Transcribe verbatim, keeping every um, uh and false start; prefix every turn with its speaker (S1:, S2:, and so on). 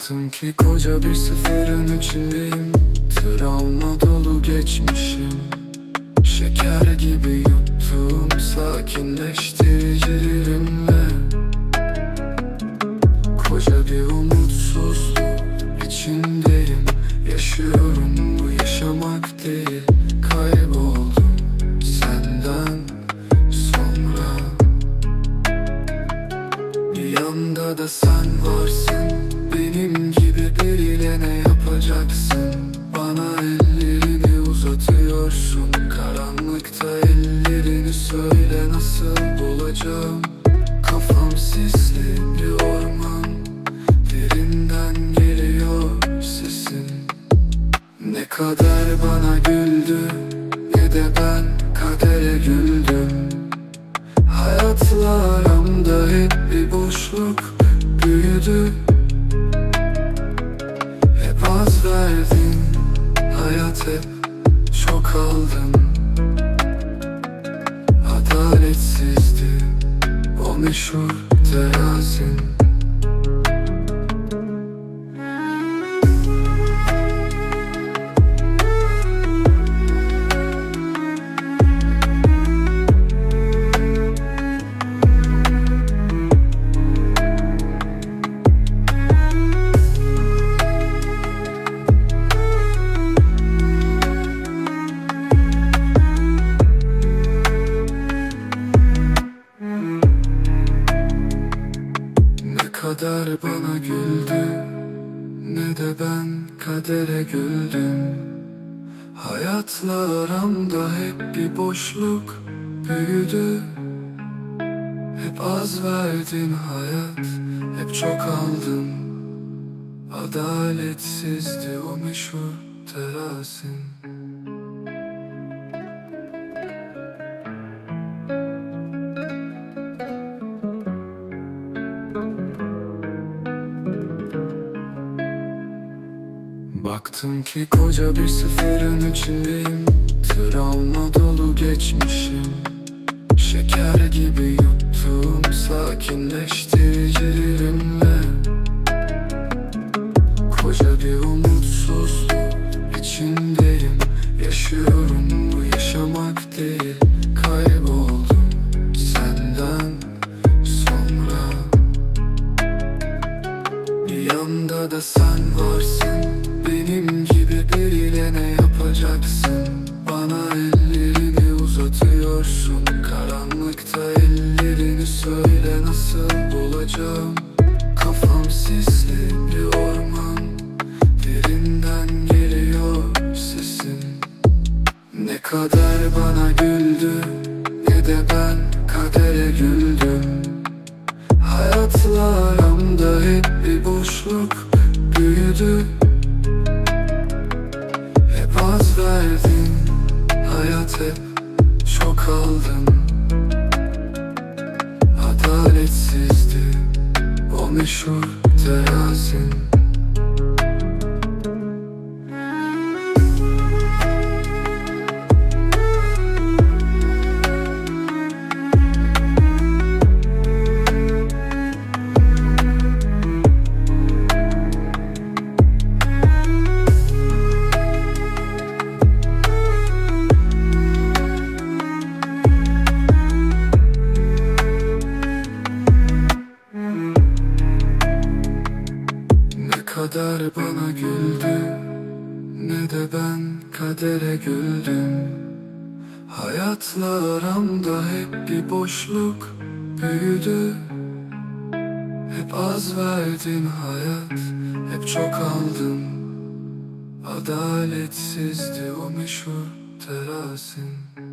S1: Baktım ki koca bir sıfırın içindeyim. Travma dolu geçmişim. Şeker gibi yuttum sakinleştiricilerimle. Koca bir umutsuzluk içindeyim. Yaşıyorum, bu yaşamak değil. Kayboldum senden sonra. Bir yanda da sen varsın. Benim gibi biriyle ne yapacaksın? Bana ellerini uzatıyorsun. Karanlıkta ellerini söyle, nasıl bulacağım? Kafam sisli bir orman. Derinden geliyor sesin. Ne kader bana güldü, ne de ben kadere güldüm. Hayatla aramda hep bir boşluk büyüdü. Hep az verdin, hayat hep çok aldın. Adaletsizdi o meşhur terazin. Kader bana güldü, ne de ben kadere güldüm. Hayatla aramda hep bir boşluk büyüdü. Hep az verdin hayat, hep çok aldın. Adaletsizdi o meşhur terazin. Baktım ki koca bir sıfırın içindeyim. Travma dolu geçmişim. Şeker gibi yuttum sakinleştiricilerimle. Koca bir umutsuzluk içindeyim. Yaşıyorum, bu yaşamak değil. Kayboldum senden sonra. Bir yanda da sen varsın. Benim gibi biriyle ne yapacaksın? Bana ellerini uzatıyorsun. Karanlıkta ellerini söyle, nasıl bulacağım? Kafam sisli bir orman. Derinden geliyor sesin. Ne kader bana güldü, ne de ben kadere güldüm. Hayatla aramda hep bir boşluk büyüdü. Az verdin, hayat hep çok aldın. Adaletsizdi o meşhur terazin. Kader bana güldü, ne de ben kadere güldüm. Hayatla aramda hep bir boşluk büyüdü. Hep az verdin hayat, hep çok aldın. Adaletsizdi o meşhur terazin.